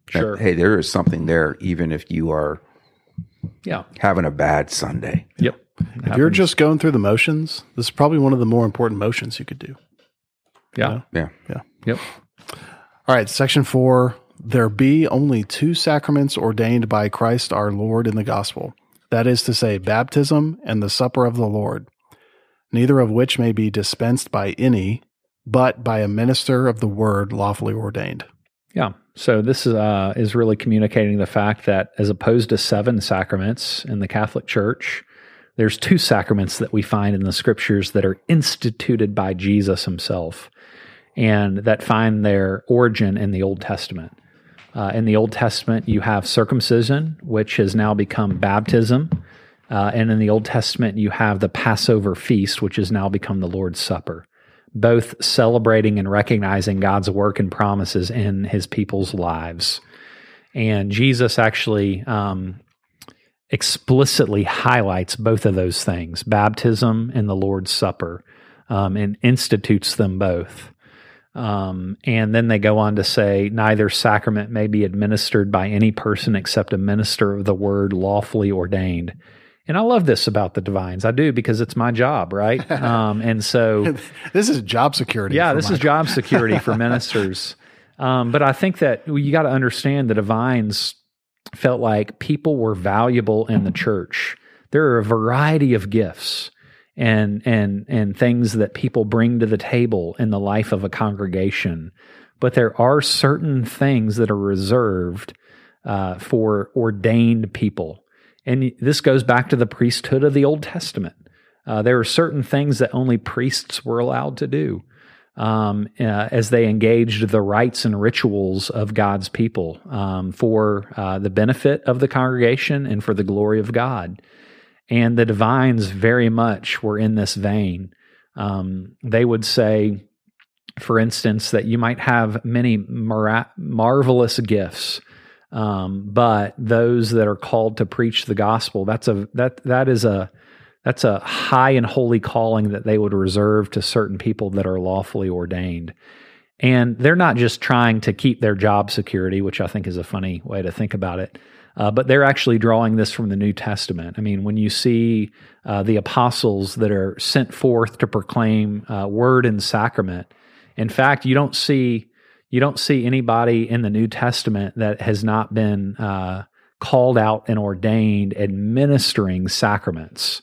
that, Sure. hey, there is something there, even if you are Yeah. having a bad Sunday. Yep. If you're just going through the motions, this is probably one of the more important motions you could do. Yeah. Yeah. Yeah. Yep. All right. Section four. There be only two sacraments ordained by Christ our Lord in the gospel. That is to say, baptism and the supper of the Lord, neither of which may be dispensed by any, but by a minister of the word lawfully ordained. Yeah. So this is, uh, is really communicating the fact that as opposed to seven sacraments in the Catholic Church, there's two sacraments that we find in the scriptures that are instituted by Jesus himself and that find their origin in the Old Testament. Uh, in the Old Testament, you have circumcision, which has now become baptism. Uh, and in the Old Testament, you have the Passover feast, which has now become the Lord's Supper, both celebrating and recognizing God's work and promises in his people's lives. And Jesus actually um, explicitly highlights both of those things, baptism and the Lord's Supper, um, and institutes them both. Um, and then they go on to say, neither sacrament may be administered by any person except a minister of the word lawfully ordained. And I love this about the divines. I do, because it's my job, right? Um, and so this is job security. Yeah, for this my- is job security for ministers. Um, but I think that you got to understand the divines felt like people were valuable in the church. There are a variety of gifts and and and things that people bring to the table in the life of a congregation. But there are certain things that are reserved uh, for ordained people. And this goes back to the priesthood of the Old Testament. Uh, there are certain things that only priests were allowed to do um, uh, as they engaged the rites and rituals of God's people um, for uh, the benefit of the congregation and for the glory of God. And the divines very much were in this vein. Um, they would say, for instance, that you might have many mar- marvelous gifts, um, but those that are called to preach the gospel, that's a that that is a that's a high and holy calling that they would reserve to certain people that are lawfully ordained. And they're not just trying to keep their job security, which I think is a funny way to think about it. Uh, but they're actually drawing this from the New Testament. I mean, when you see uh, the apostles that are sent forth to proclaim uh, word and sacrament, in fact, you don't see you don't see anybody in the New Testament that has not been uh, called out and ordained administering sacraments.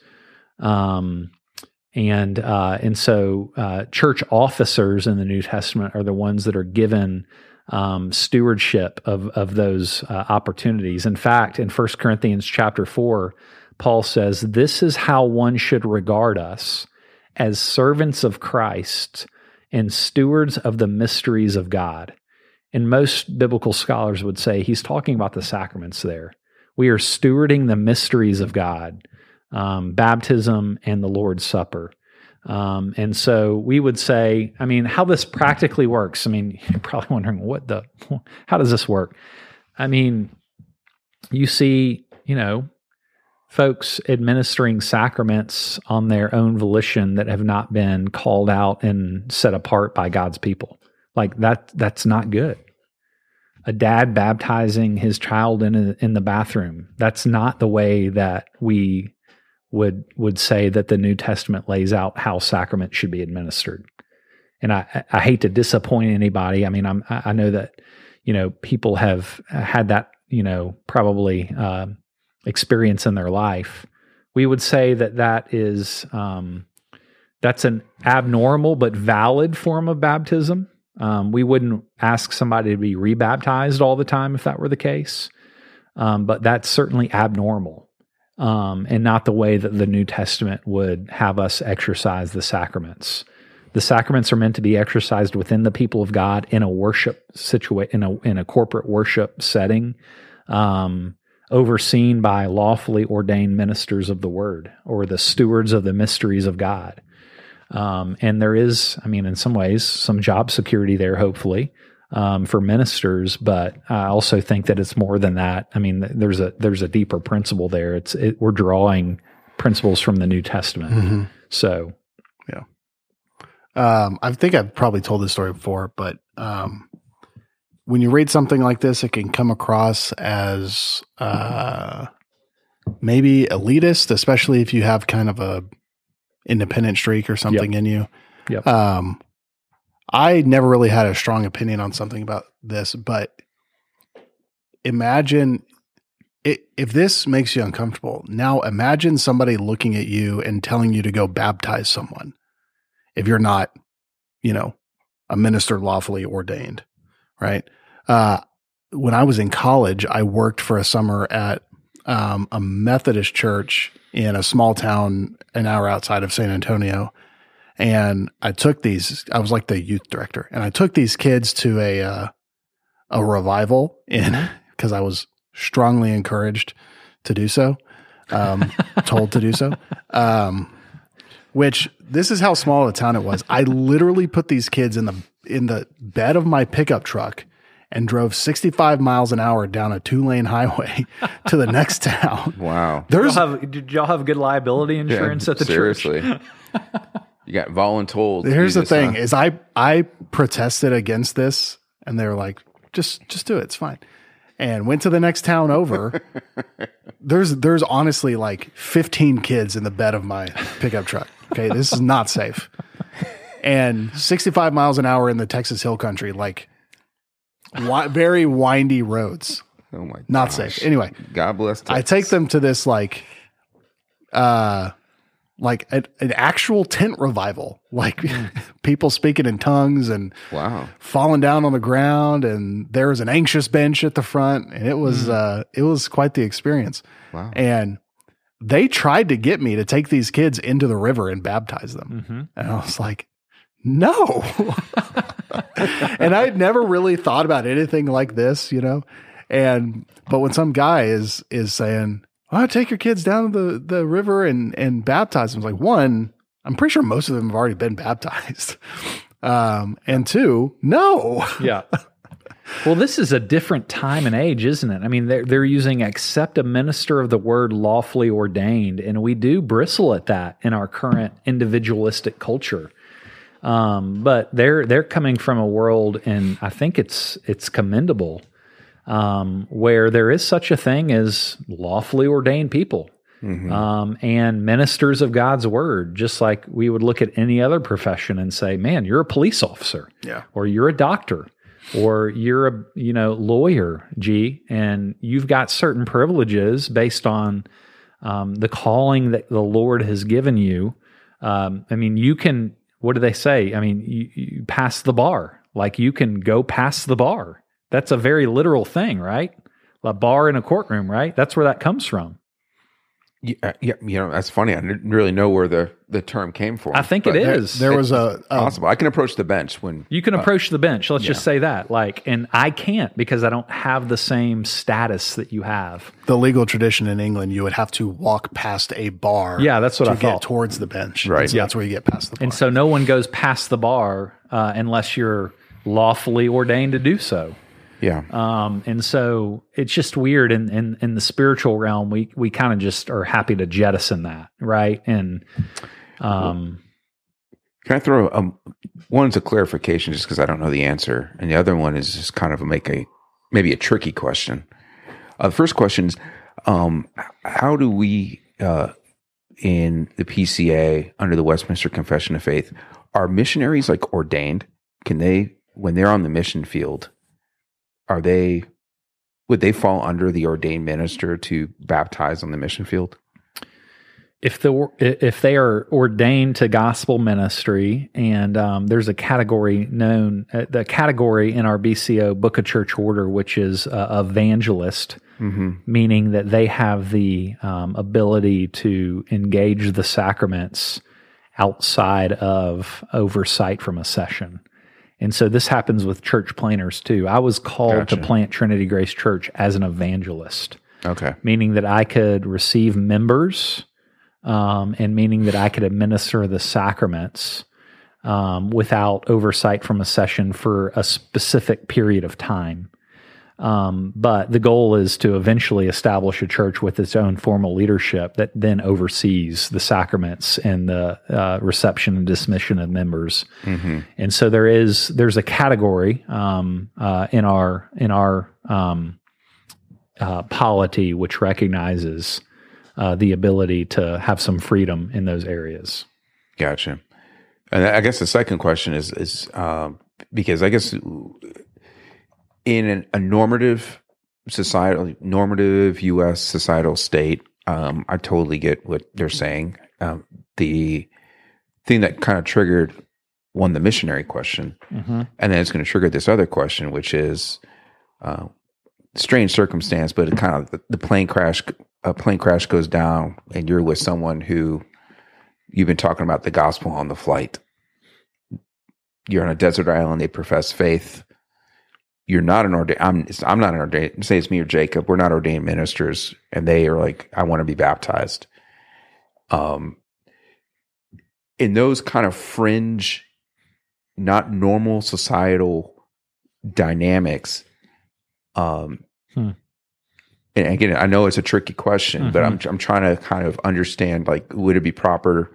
Um, and uh, and so uh, church officers in the New Testament are the ones that are given Um, stewardship of of those uh, opportunities. In fact, in First Corinthians chapter four, Paul says, "This is how one should regard us, as servants of Christ and stewards of the mysteries of God." And most biblical scholars would say he's talking about the sacraments there. We are stewarding the mysteries of God, um, baptism and the Lord's Supper. Um, and so we would say, I mean, how this practically works. I mean, you're probably wondering what the, how does this work? I mean, you see, you know, folks administering sacraments on their own volition that have not been called out and set apart by God's people. Like that, that's not good. A dad baptizing his child in a, in the bathroom. That's not the way that we would would say that the New Testament lays out how sacrament should be administered. And I, I hate to disappoint anybody. I mean, I'm, I know that, you know, people have had that, you know, probably uh, experience in their life. We would say that that is, um, that's an abnormal but valid form of baptism. Um, we wouldn't ask somebody to be rebaptized all the time if that were the case. Um, but that's certainly abnormal. Um, and not the way that the New Testament would have us exercise the sacraments. The sacraments are meant to be exercised within the people of God in a worship situa- in a in a corporate worship setting, um, overseen by lawfully ordained ministers of the Word or the stewards of the mysteries of God. Um, and there is, I mean, in some ways, some job security there, hopefully. Um, for ministers, but I also think that it's more than that. I mean, there's a there's a deeper principle there. It's it, we're drawing principles from the New Testament. Mm-hmm. So, yeah, um, I think I've probably told this story before, but um, when you read something like this, it can come across as uh, maybe elitist, especially if you have kind of a independent streak or something Yep. in you. Yep. Um, I never really had a strong opinion on something about this, but imagine it, if this makes you uncomfortable. Now imagine somebody looking at you and telling you to go baptize someone if you're not, you know, a minister lawfully ordained, right? Uh, when I was in college, I worked for a summer at um, a Methodist church in a small town an hour outside of San Antonio. And I took these, I was like the youth director, and I took these kids to a, uh, a revival in, cause I was strongly encouraged to do so, um, told to do so. Um, which this is how small a town it was. I literally put these kids in the, in the bed of my pickup truck and drove sixty-five miles an hour down a two lane highway to the next town. Wow. There's, Y'all have, did y'all have good liability insurance at the seriously. church? You got voluntold. to Here's do the this, thing: huh? is I I protested against this, and they were like, "Just just do it, it's fine." And went to the next town over. there's there's honestly like fifteen kids in the bed of my pickup truck. Okay, this is not safe. And sixty-five miles an hour in the Texas Hill Country, like wi- very windy roads, Oh my, not gosh. safe. Anyway, God bless. I Texas. take them to this like, uh, like a, an actual tent revival, like people speaking in tongues and Wow. falling down on the ground. And there was an anxious bench at the front, and it was, uh, it was quite the experience. Wow. And they tried to get me to take these kids into the river and baptize them. Mm-hmm. And I was like, no. And I had never really thought about anything like this, you know? And, but when some guy is, is saying, oh, take your kids down to the, the river and, and baptize them. It's like, one, I'm pretty sure most of them have already been baptized. Um, and two, no. Yeah. Well, this is a different time and age, isn't it? I mean, they're, they're using accept a minister of the word lawfully ordained, and we do bristle at that in our current individualistic culture. Um, but they're they're coming from a world, and I think it's it's commendable, um, where there is such a thing as lawfully ordained people. Mm-hmm. Um, and ministers of God's word, just like we would look at any other profession and say, man, you're a police officer, Yeah. or you're a doctor, or you're a, you know, lawyer, G, and you've got certain privileges based on, um, the calling that the Lord has given you. Um, I mean, you can, what do they say? I mean, you, you pass the bar, like you can go past the bar. That's a very literal thing, right? A bar in a courtroom, right? That's where that comes from. Yeah, yeah, you know, that's funny. I didn't really know where the, the term came from. I think but it There, is. there was a, a possible. I can approach the bench when You can uh, approach the bench. Let's yeah. just say that. Like, and I can't because I don't have the same status that you have. the legal tradition in England. You would have to walk past a bar. Yeah, that's what to I get thought. towards the bench. Right. And so Yeah. that's where you get past the bar. And so no one goes past the bar uh, unless you're lawfully ordained to do so. Yeah. Um, and so it's just weird. In, in, in the spiritual realm, we, we kind of just are happy to jettison that. Right. And, um, Can I throw um, one's a clarification just because I don't know the answer, and the other one is just kind of a make a maybe a tricky question. Uh, the first question is, um, how do we uh, in the P C A under the Westminster Confession of Faith are missionaries like ordained? Can they, when they're on the mission field, are they would they fall under the ordained minister to baptize on the mission field? If the if they are ordained to gospel ministry, and um, there's a category known, uh, the category in our B C O Book of Church Order, which is uh, evangelist, Mm-hmm. meaning that they have the um, ability to engage the sacraments outside of oversight from a session. And so this happens with church planters too. I was called Gotcha. to plant Trinity Grace Church as an evangelist, Okay. meaning that I could receive members, um, and meaning that I could administer the sacraments um, without oversight from a session for a specific period of time. Um, but the goal is to eventually establish a church with its own formal leadership that then oversees the sacraments and the uh, reception and dismission of members. Mm-hmm. And so there is there's a category um, uh, in our in our um, uh, polity which recognizes uh, the ability to have some freedom in those areas. Gotcha. And I guess the second question is is um, because I guess in an, a normative societal, normative U S societal state, um, I totally get what they're saying. Um, the thing that kind of triggered one, the missionary question, mm-hmm. and then it's going to trigger this other question, which is uh, strange circumstance, but it kind of the, the plane crash, a plane crash goes down, and you're with someone who you've been talking about the gospel on the flight. You're on a desert island. They profess faith. You're not an ordained. I'm. I'm not an ordained. Say it's me or Jacob. We're not ordained ministers, and they are like, I want to be baptized. Um, in those kind of fringe, not normal societal dynamics. Um, hmm. and again, I know it's a tricky question, mm-hmm. but I'm I'm trying to kind of understand. Like, would it be proper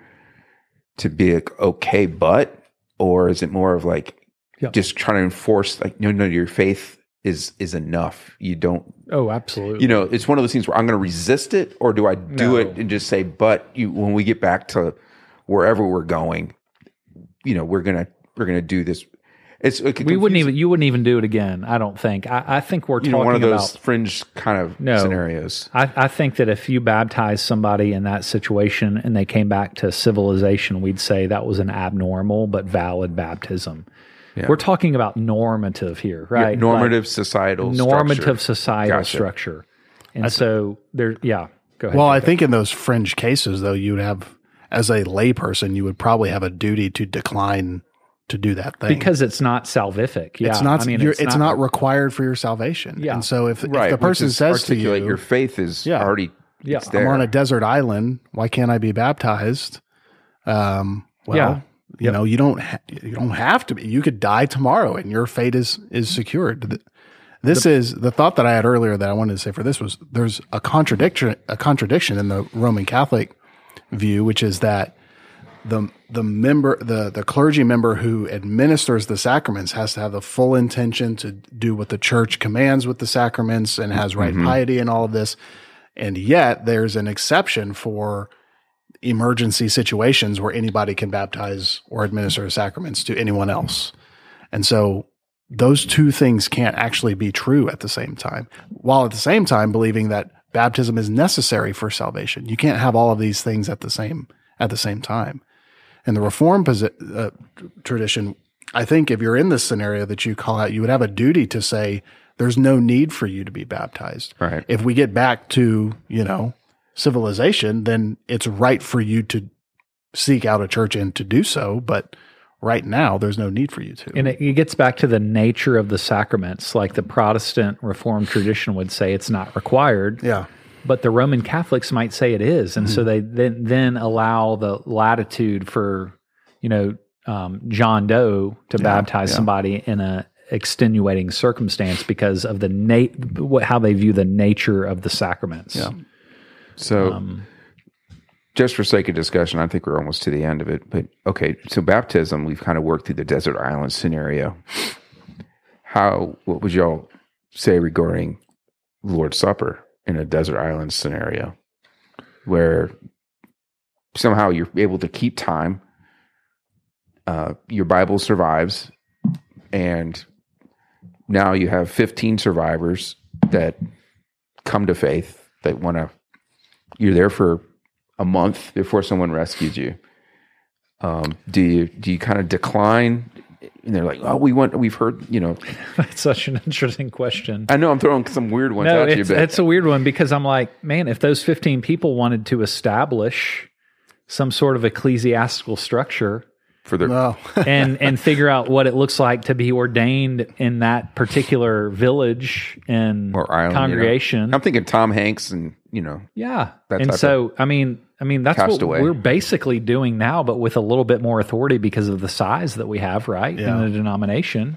to be like, okay, but, or is it more of like, yep. just trying to enforce, like, no, no, your faith is is enough. You don't. Oh, absolutely. You know, it's one of those things where I'm going to resist it, or do I do no. it and just say, but you, when we get back to wherever we're going, you know, we're gonna we're gonna do this. It's it we wouldn't even you wouldn't even do it again. I don't think. I, I think we're you talking know, one of those about fringe kind of no, scenarios. I, I think that if you baptize somebody in that situation and they came back to civilization, we'd say that was an abnormal but valid baptism. Yeah. We're talking about normative here, right? Yeah, normative like societal normative structure. societal gotcha. structure. And I so th- there, yeah, go ahead. Well, Jacob. I think in those fringe cases, though, you would have, as a layperson, you would probably have a duty to decline to do that thing. Because it's not salvific. Yeah. It's not, I mean, it's, it's, it's not, not required for your salvation. Yeah. And so if, right, if the person says to you, your faith is yeah, already yeah, it's there. I'm on a desert island, why can't I be baptized? Um, well, yeah. you yep. know, you don't, ha- you don't have to be. You could die tomorrow and your fate is, is secured. This the, is the thought that I had earlier that I wanted to say for this was there's a contradiction, a contradiction in the Roman Catholic view, which is that the the member, the the clergy member who administers the sacraments has to have the full intention to do what the church commands with the sacraments and has right mm-hmm. piety and all of this. And yet there's an exception for emergency situations where anybody can baptize or administer sacraments to anyone else. And so those two things can't actually be true at the same time, while at the same time believing that baptism is necessary for salvation. You can't have all of these things at the same at the same time. And the Reformed posi- uh, tradition, I think if you're in this scenario that you call out, you would have a duty to say there's no need for you to be baptized. Right. If we get back to, you know, civilization, then it's right for you to seek out a church and to do so. But right now, there's no need for you to. And it, it gets back to the nature of the sacraments. Like the Protestant Reformed tradition would say it's not required. Yeah. But the Roman Catholics might say it is. And mm-hmm. so they then, then allow the latitude for, you know, um, John Doe to yeah, baptize yeah. somebody in a extenuating circumstance because of the na- how they view the nature of the sacraments. Yeah. So um, just for sake of discussion, I think we're almost to the end of it. But okay, so baptism, we've kind of worked through the desert island scenario. How, what would y'all say regarding Lord's Supper in a desert island scenario where somehow you're able to keep time, uh, your Bible survives, and now you have fifteen survivors that come to faith, that want to, you're there for a month before someone rescues you. Um, do you, do you kind of decline? And they're like, oh, we want, we've heard, you know. That's such an interesting question. I know I'm throwing some weird ones no, at you. It's, but it's a weird one because I'm like, man, if those fifteen people wanted to establish some sort of ecclesiastical structure for their no. and and figure out what it looks like to be ordained in that particular village and or island, congregation. You know? I'm thinking Tom Hanks and, you know. Yeah. That and type so, of I mean, I mean, that's Castaway. what we're basically doing now, but with a little bit more authority because of the size that we have, right, Yeah. in the denomination.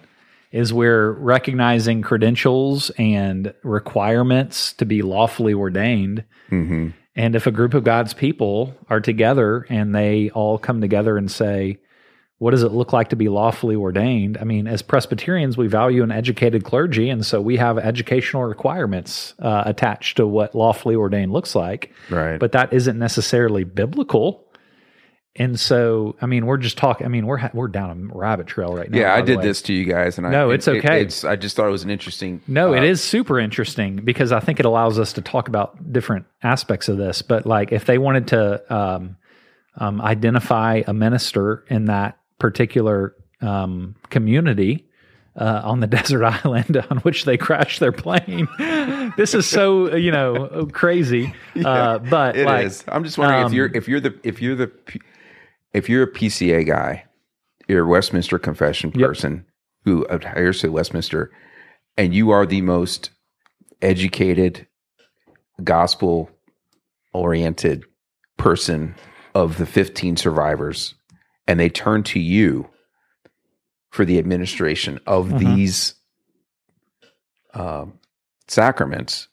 is we're recognizing credentials and requirements to be lawfully ordained. Mm-hmm. And if a group of God's people are together and they all come together and say, what does it look like to be lawfully ordained? I mean, as Presbyterians, we value an educated clergy, and so we have educational requirements uh, attached to what lawfully ordained looks like. Right. But that isn't necessarily biblical. And so, I mean, we're just talking. I mean, we're we're down a rabbit trail right now. Yeah, I the did way. this to you guys, and No, I, it's it- okay. It, it's I just thought it was an interesting. No, uh, it is super interesting because I think it allows us to talk about different aspects of this. But like, if they wanted to um, um, identify a minister in that particular um, community uh, on the desert island on which they crashed their plane, this is so you know crazy. uh, but It like, is. I'm just wondering um, if you're if you're the if you're the P- if you're a P C A guy, you're a Westminster Confession Yep. person who adheres to Westminster, and you are the most educated, gospel oriented person of the fifteen survivors, and they turn to you for the administration of Mhm. these um, sacraments.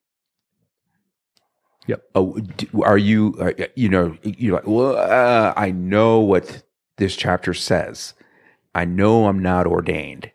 Yep. Oh, do- are you? Uh, you know, you're like, well, uh, I know what this chapter says. I know I'm not ordained.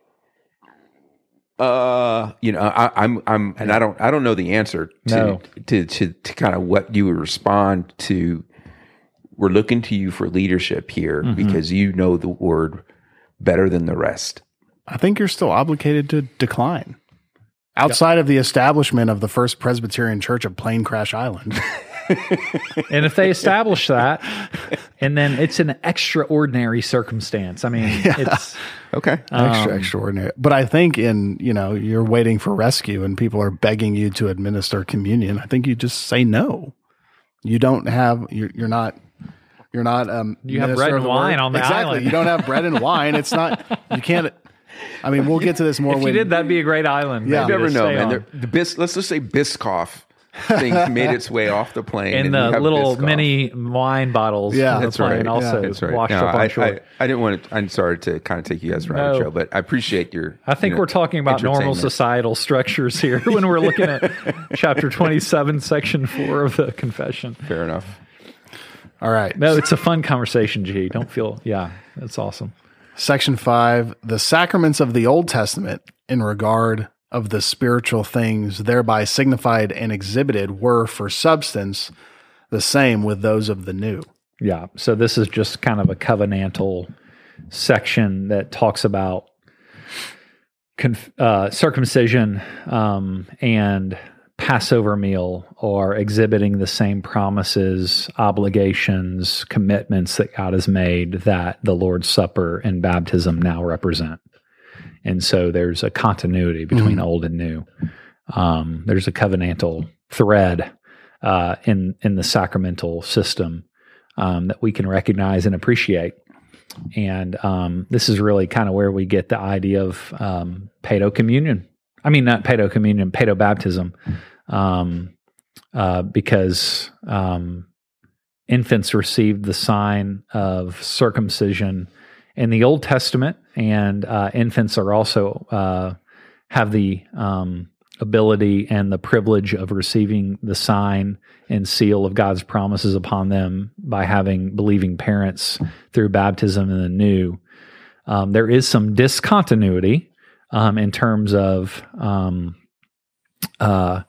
Uh, you know, I, I'm, I'm, and I don't, I don't know the answer to, No. to, to, to kind of what you would respond to. We're looking to you for leadership here Mhm. because you know the word better than the rest. I think you're still obligated to decline. Outside of the establishment of the First Presbyterian Church of Plane Crash Island. And if they establish that, and then it's an extraordinary circumstance. I mean, it's Okay. Extra, Um, extraordinary. But I think in, you know, you're waiting for rescue and people are begging you to administer communion. I think you just say no. You don't have, you're, you're not, you're not, um, You have minister bread of and the wine word. on the exactly. island. You don't have bread and wine. It's not, you can't, I mean, we'll get to this more if you when did, that'd be a great island. Yeah. maybe You never to know, stay man. on. There- The bis, let's just say Biscoff thing made its way off the plane, And you the have little Biscoff. mini wine bottles Yeah, on the that's plane right. also That's right. washed No, up on I, shore. I, I didn't want to. I'm sorry to kind of take you guys around the No. show, but I appreciate your. I think you know, we're talking about normal entertainment. societal structures here when we're looking at chapter twenty-seven, section four of the confession. Fair enough. All right. No, it's a fun conversation, G. Don't feel, yeah, that's awesome. Section five, the sacraments of the Old Testament in regard of the spiritual things thereby signified and exhibited were for substance the same with those of the New. Yeah. So this is just kind of a covenantal section that talks about conf- uh, circumcision um, and Passover meal are exhibiting the same promises, obligations, commitments that God has made that the Lord's Supper and baptism now represent. And so there's a continuity between Mhm. old and new. Um, there's a covenantal thread uh, in in the sacramental system um, that we can recognize and appreciate. And um, this is really kind of where we get the idea of um, paedo communion. I mean, not paedo communion, paedo baptism, um, uh, because um, infants received the sign of circumcision in the Old Testament, and uh, infants are also uh, have the um, ability and the privilege of receiving the sign and seal of God's promises upon them by having believing parents through baptism in the new. Um, there is some discontinuity um, in terms of um, uh,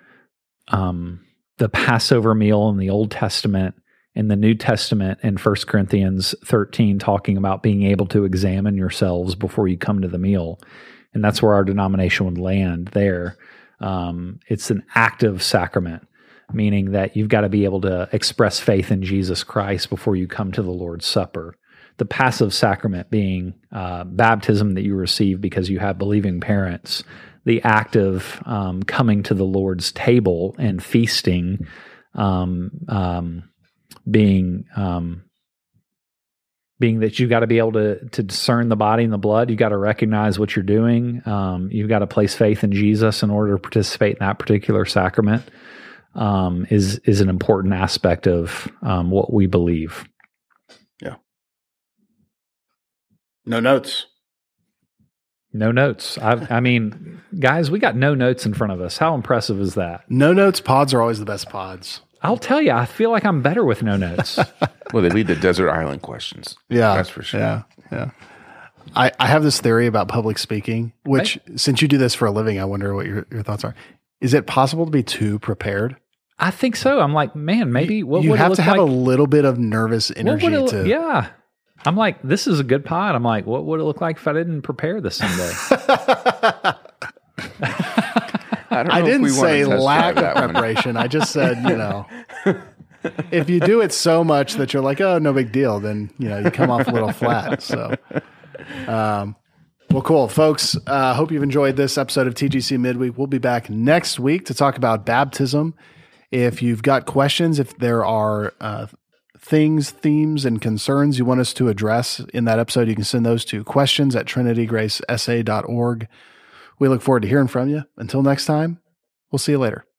um, the Passover meal in the Old Testament. In the New Testament, in First Corinthians thirteen, talking about being able to examine yourselves before you come to the meal. And that's where our denomination would land there. Um, it's an active sacrament, meaning that you've got to be able to express faith in Jesus Christ before you come to the Lord's Supper. The passive sacrament being uh, baptism that you receive because you have believing parents. The active um, coming to the Lord's table and feasting, um, um, being um, being that you've got to be able to to discern the body and the blood. You've got to recognize what you're doing. Um, you've got to place faith in Jesus in order to participate in that particular sacrament. Um, is is an important aspect of um, what we believe. No notes. No notes. I, I mean, guys, we got no notes in front of us. How impressive is that? No notes pods are always the best pods. I'll tell you, I feel like I'm better with no notes. Well, they lead to desert island questions. Yeah. That's for sure. Yeah. Yeah. I, I have this theory about public speaking, which Right. since you do this for a living, I wonder what your, your thoughts are. Is it possible to be too prepared? I think so. I'm like, man, maybe what you would have it look to have like? a little bit of nervous What energy would it, to. yeah. I'm like, this is a good pod. I'm like, what would it look like if I didn't prepare this someday? I, don't know I if didn't we wanna say test lack drive of that one. preparation. I just said, you know, if you do it so much that you're like, oh, no big deal, then, you know, you come off a little flat. So, um, well, cool, folks. I uh, hope you've enjoyed this episode of T G C Midweek. We'll be back next week to talk about baptism. If you've got questions, if there are uh, things, themes, and concerns you want us to address in that episode, you can send those to questions at trinity grace s a dot org. We look forward to hearing from you. Until next time, we'll see you later.